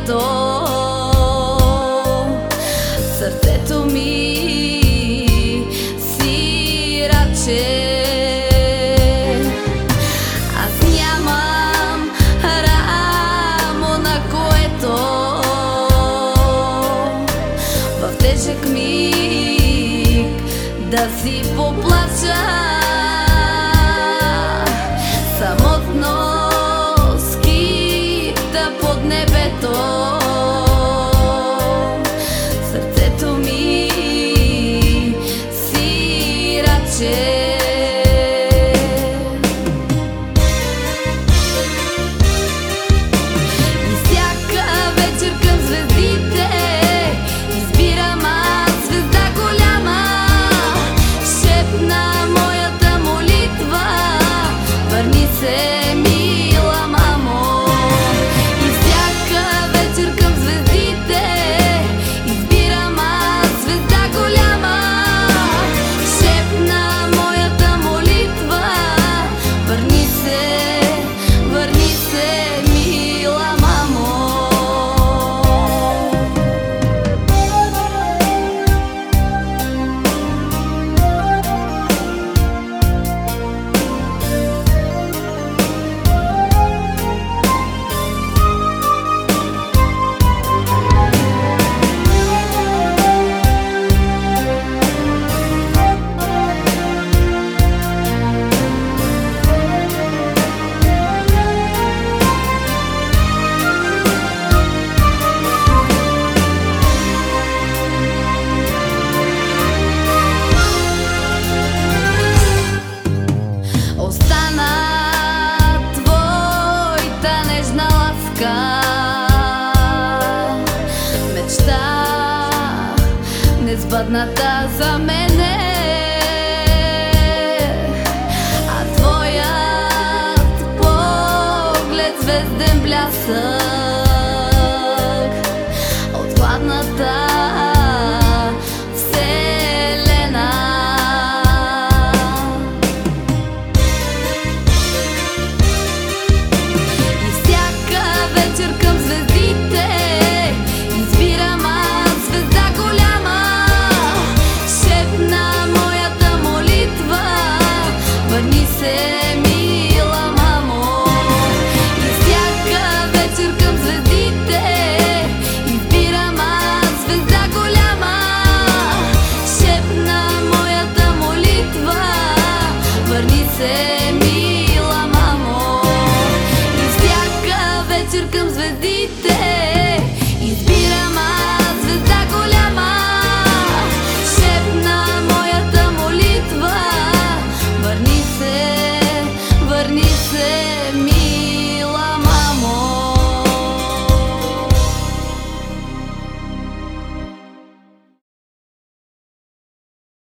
небето. Сърцето ми сираче. Аз нямам рамо, на което в тежък миг да си поплача. Самотно скита под небето. Сърцето ми сираче. И всяка вечер към звездите избирам аз звезда голяма. Шепна моята молитва: върни се, мила мамо. И всяка вечер към звездите избирам аз звезда голяма. Шепна моята молитва: върни се, мила мамо. Остана твоята нежна ласка, мечта несбъдната за мене. А твоят поглед звезден блясък